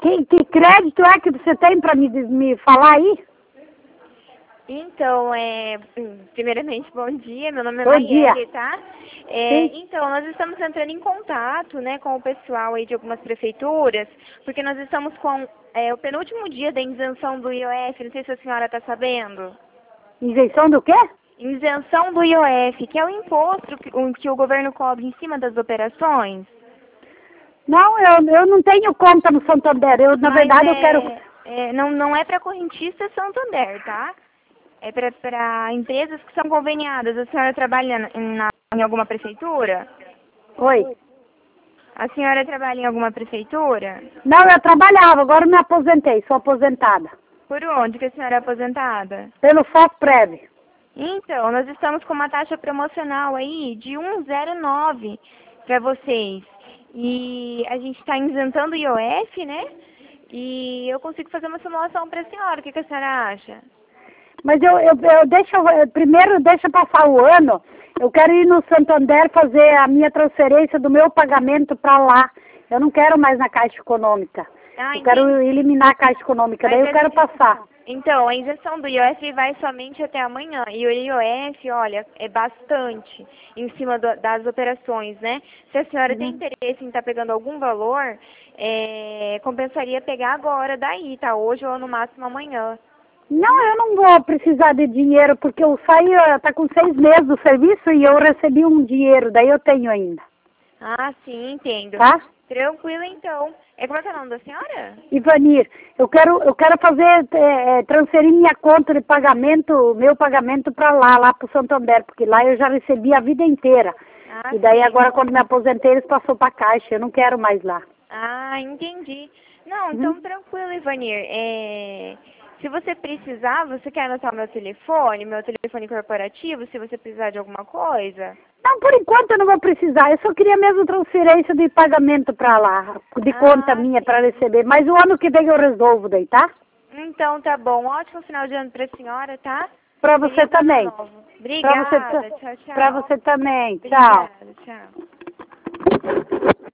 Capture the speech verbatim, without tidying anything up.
Que, que crédito é que você tem para me, me falar aí? Então, é, primeiramente, bom dia, meu nome é Bom Maiele, dia. tá? É, então, nós estamos entrando em contato, né, com o pessoal aí de algumas prefeituras, porque nós estamos com é, o penúltimo dia da isenção do I O F, não sei se a senhora está sabendo. Isenção do quê? Isenção do I O F, que é o imposto que o, que o governo cobra em cima das operações. Não, eu, eu não tenho conta no Santander. Eu, na Mas verdade, é, eu quero... é, não, não é para correntista Santander, tá? É para empresas que são conveniadas. A senhora trabalha em, na, em alguma prefeitura? Oi. A senhora trabalha em alguma prefeitura? Não, eu trabalhava, agora eu me aposentei, sou aposentada. Por onde que a senhora é aposentada? Pelo FOPREV. Então, nós estamos com uma taxa promocional aí de um vírgula zero nove para vocês. E a gente está isentando o I O F, né? E eu consigo fazer uma simulação para a senhora. O que, que a senhora acha? Mas eu, eu, eu deixa, eu- primeiro deixa passar o ano, eu quero ir no Santander fazer a minha transferência do meu pagamento para lá. Eu não quero mais na Caixa Econômica. Ah, Eu quero entendi. eliminar a Caixa Econômica, daí Mas eu a quero gente- passar. Então, a isenção do I O F vai somente até amanhã. E o I O F, olha, é bastante em cima do- das operações, né? Se a senhora tem Uhum. interesse em estar pegando algum valor, é, compensaria pegar agora daí, tá? Hoje ou no máximo amanhã. Não, eu não vou precisar de dinheiro, porque eu saí, eh, tá com seis meses do serviço e eu recebi um dinheiro, daí eu tenho ainda, Ah, sim, entendo. tá? Tranquilo, então. É como é que é o nome da senhora? Ivanir, eu quero, eu quero fazer, eh, eh, transferir minha conta de pagamento, meu pagamento para lá, lá pro Santander, porque lá eu já recebi a vida inteira. Ah, E daí sim. agora quando me aposentei eles passou para Caixa, eu não quero mais lá. Ah, entendi. Não, então Uhum. tranquilo, Ivanir. É, se você precisar, você quer anotar meu telefone, meu telefone corporativo, se você precisar de alguma coisa? Não, por enquanto eu não vou precisar, eu só queria mesmo transferência de pagamento para lá, de conta Ah, minha sim. para receber, mas o ano que vem eu resolvo daí, tá? Então tá bom. Ótimo final de ano pra senhora, tá? Para você Feliz ano também. novo. Para você, Obrigada. ta- Tchau, tchau. pra você também. Tchau. Obrigada. Tchau.